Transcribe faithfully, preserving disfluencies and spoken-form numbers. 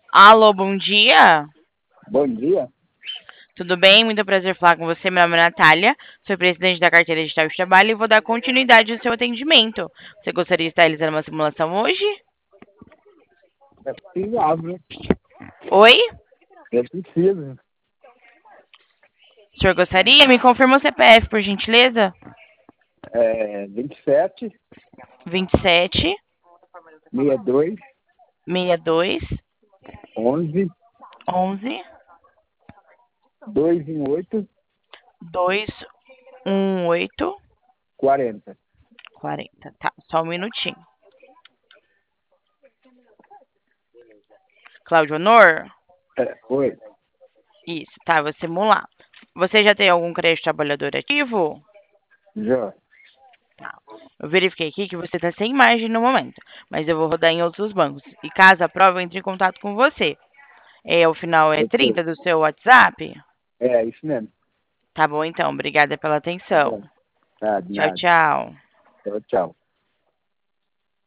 Alô, bom dia. Bom dia. Tudo bem? Muito prazer falar com você. Meu nome é Natália, sou presidente da Carteira Digital de Trabalho e vou dar continuidade ao seu atendimento. Você gostaria de estar realizando uma simulação hoje? É possível, Oi? é possível. O senhor gostaria? Me confirma o C P F, por gentileza. É vinte e sete, vinte e sete, sessenta e dois, sessenta e dois, onze, onze, duzentos e oito, duzentos e oito, quarenta. quarenta. Tá, só um minutinho. Cláudio Honor? É, foi. Isso, tá, vou simular. Você já tem algum crédito trabalhador ativo? Já. Eu verifiquei aqui que você está sem margem no momento, mas eu vou rodar em outros bancos. E caso aprove, eu entre em contato com você. É, o final é Ok. trinta do seu WhatsApp? É, isso mesmo. Tá bom, então. Obrigada pela Tá atenção. bom. Tá, de Tchau, nada. tchau. Tchau, tchau.